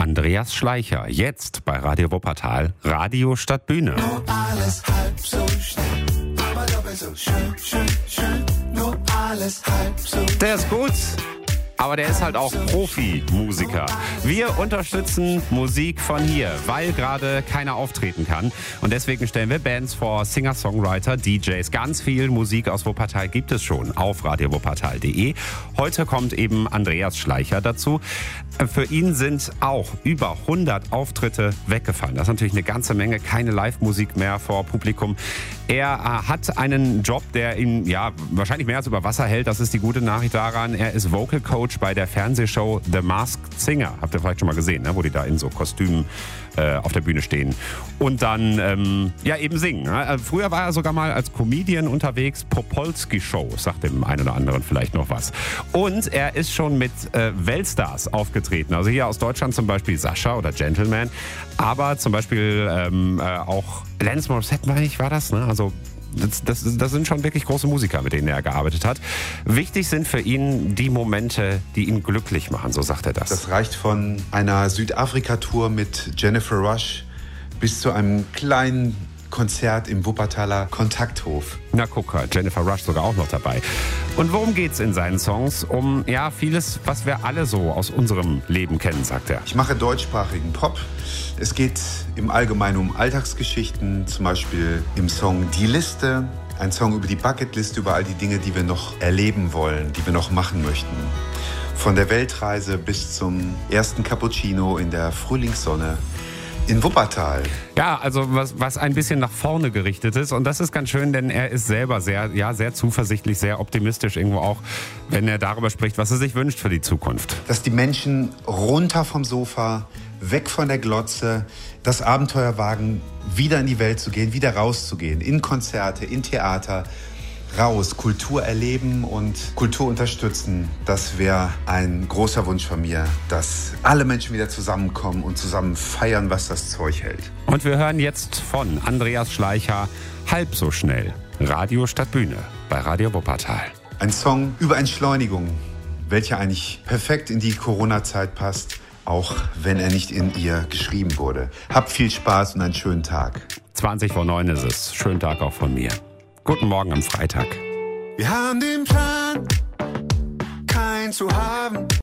Andreas Schleicher, jetzt bei Radio Wuppertal, Radio statt Bühne. Nur alles halb so schnell, aber doppelt so schön, schön, schön. Nur alles halb so schnell. Der ist gut, aber der ist halt auch Profimusiker. Wir unterstützen Musik von hier, weil gerade keiner auftreten kann. Und deswegen stellen wir Bands vor, Singer-Songwriter, DJs. Ganz viel Musik aus Wuppertal gibt es schon auf radiowuppertal.de. Heute kommt eben Andreas Schleicher dazu. Für ihn sind auch über 100 Auftritte weggefallen. Das ist natürlich eine ganze Menge, keine Live-Musik mehr vor Publikum. Er hat einen Job, der ihn wahrscheinlich mehr als über Wasser hält. Das ist die gute Nachricht daran. Er ist Vocal Coach bei der Fernsehshow The Masked Singer. Habt ihr vielleicht schon mal gesehen, ne? Wo die da in so Kostümen auf der Bühne stehen und dann eben singen. Ne? Früher war er sogar mal als Comedian unterwegs. Popolski Show, sagt dem einen oder anderen vielleicht noch was. Und er ist schon mit Weltstars aufgetreten. Also hier aus Deutschland zum Beispiel Sascha oder Gentleman. Aber zum Beispiel auch Alanis Morissette, meine ich, war das. Ne? Also das sind schon wirklich große Musiker, mit denen er gearbeitet hat. Wichtig sind für ihn die Momente, die ihn glücklich machen, so sagt er das. Das reicht von einer Südafrika-Tour mit Jennifer Rush bis zu einem kleinen Konzert im Wuppertaler Kontakthof. Na guck, Jennifer Rush sogar auch noch dabei. Und worum geht's in seinen Songs? Um vieles, was wir alle so aus unserem Leben kennen, sagt er. Ich mache deutschsprachigen Pop. Es geht im Allgemeinen um Alltagsgeschichten, zum Beispiel im Song Die Liste, ein Song über die Bucketliste, über all die Dinge, die wir noch erleben wollen, die wir noch machen möchten. Von der Weltreise bis zum ersten Cappuccino in der Frühlingssonne in Wuppertal. Ja, also was ein bisschen nach vorne gerichtet ist. Und das ist ganz schön, denn er ist selber sehr zuversichtlich, sehr optimistisch irgendwo auch, wenn er darüber spricht, was er sich wünscht für die Zukunft. Dass die Menschen runter vom Sofa, weg von der Glotze, das Abenteuer wagen, wieder in die Welt zu gehen, wieder rauszugehen, in Konzerte, in Theater, raus, Kultur erleben und Kultur unterstützen. Das wäre ein großer Wunsch von mir, dass alle Menschen wieder zusammenkommen und zusammen feiern, was das Zeug hält. Und wir hören jetzt von Andreas Schleicher halb so schnell. Radio statt Bühne bei Radio Wuppertal. Ein Song über Entschleunigung, welcher eigentlich perfekt in die Corona-Zeit passt, auch wenn er nicht in ihr geschrieben wurde. Habt viel Spaß und einen schönen Tag. 20:09 ist es. Schönen Tag auch von mir. Guten Morgen am Freitag. Wir haben den Plan, kein zu haben.